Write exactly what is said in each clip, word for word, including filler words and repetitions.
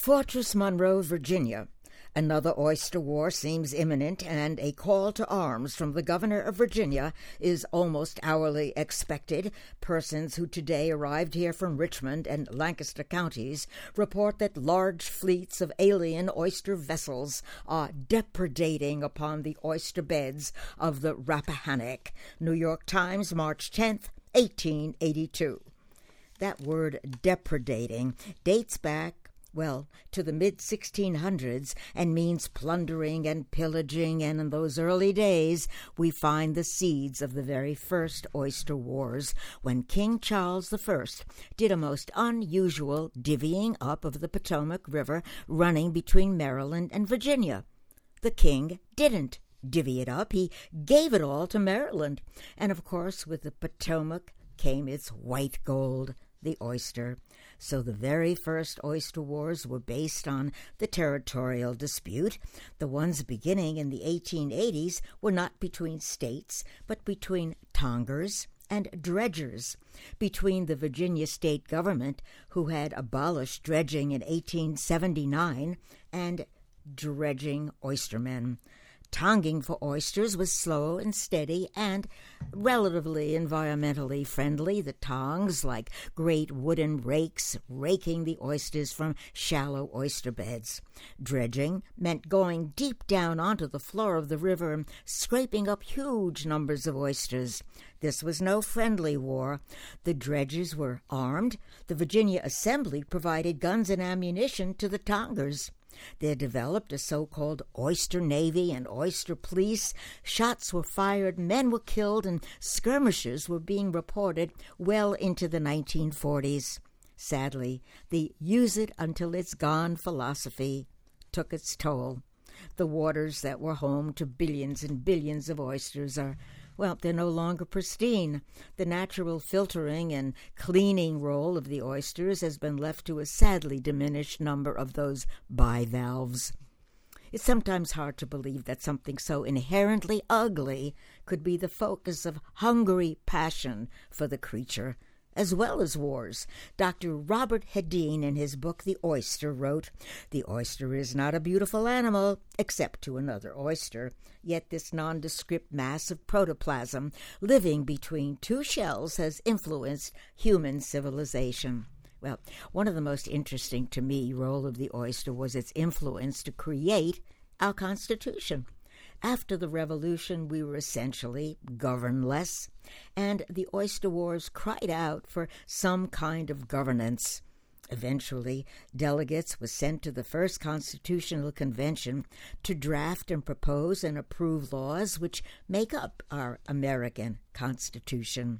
Fortress Monroe, Virginia. Another oyster war seems imminent, and a call to arms from the governor of Virginia is almost hourly expected. Persons who today arrived here from Richmond and Lancaster counties report that large fleets of alien oyster vessels are depredating upon the oyster beds of the Rappahannock. New York Times, March tenth, eighteen eighty-two. That word depredating dates back well, to the mid sixteen hundreds, and means plundering and pillaging, and in those early days we find the seeds of the very first oyster wars, when King Charles the First did a most unusual divvying up of the Potomac River running between Maryland and Virginia. The king didn't divvy it up, he gave it all to Maryland, and of course with the Potomac came its white gold, the oyster. So the very first oyster wars were based on the territorial dispute. The ones beginning in the eighteen eighties were not between states, but between tongers and dredgers, between the Virginia state government, who had abolished dredging in eighteen seventy-nine, and dredging oystermen. Tonging for oysters was slow and steady and relatively environmentally friendly, the tongs like great wooden rakes raking the oysters from shallow oyster beds. Dredging meant going deep down onto the floor of the river and scraping up huge numbers of oysters. This was no friendly war. The dredgers were armed. The Virginia Assembly provided guns and ammunition to the tongers. There developed a so-called oyster navy and oyster police. Shots were fired, men were killed, and skirmishes were being reported well into the nineteen forties. Sadly, the use-it-until-it's-gone philosophy took its toll. The waters that were home to billions and billions of oysters are Well, they're no longer pristine. The natural filtering and cleaning role of the oysters has been left to a sadly diminished number of those bivalves. It's sometimes hard to believe that something so inherently ugly could be the focus of hungry passion for the creature, as well as wars. Doctor Robert Hedin, in his book The Oyster, wrote, "The oyster is not a beautiful animal, except to another oyster, yet this nondescript mass of protoplasm living between two shells has influenced human civilization." Well, one of the most interesting to me role of the oyster was its influence to create our Constitution. After the Revolution, we were essentially governless, and the oyster wars cried out for some kind of governance. Eventually, delegates were sent to the First Constitutional Convention to draft and propose and approve laws which make up our American Constitution.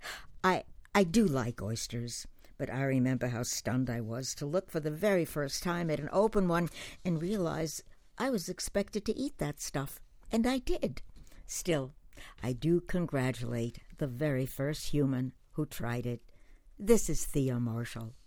I I do like oysters, but I remember how stunned I was to look for the very first time at an open one and realize I was expected to eat that stuff. And I did. Still, I do congratulate the very first human who tried it. This is Thea Marshall.